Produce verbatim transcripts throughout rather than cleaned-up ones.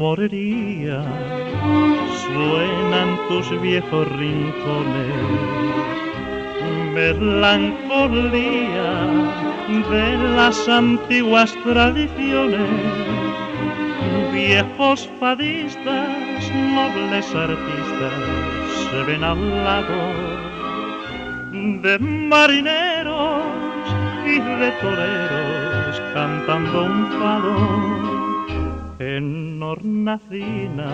moriría, suenan tus viejos rincones, melancolía de las antiguas tradiciones, viejos fadistas, nobles artistas, se ven al lado de marineros y de toreros cantando un fado. En hornacina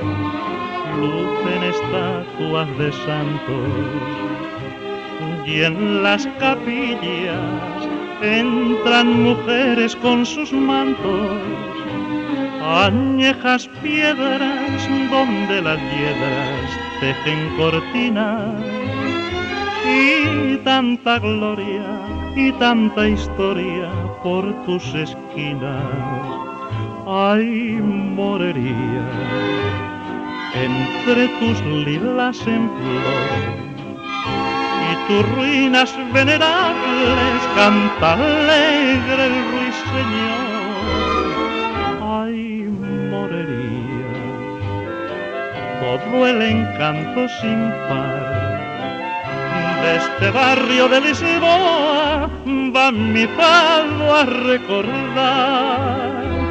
lucen estatuas de santos y en las capillas entran mujeres con sus mantos, añejas piedras donde las hiedras tejen cortinas, y tanta gloria y tanta historia por tus esquinas. Ay, moriría entre tus lilas en flor y tus ruinas venerables canta alegre el ruiseñor. Ay, moriría todo el encanto sin par de este barrio de Lisboa, va mi fado a recordar.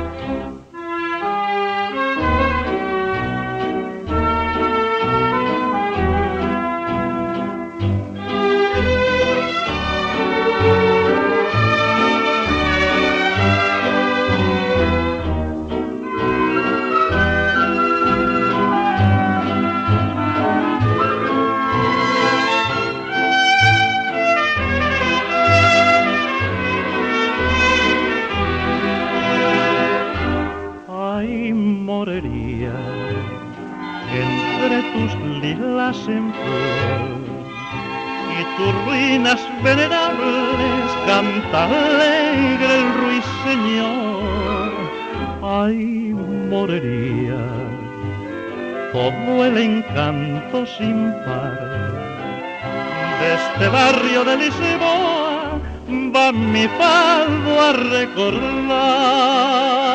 Moriría entre tus lilas en flor y tus ruinas venerables canta alegre el ruiseñor. Ay, moriría todo el encanto sin par de este barrio de Lisboa, va mi fado a recordar.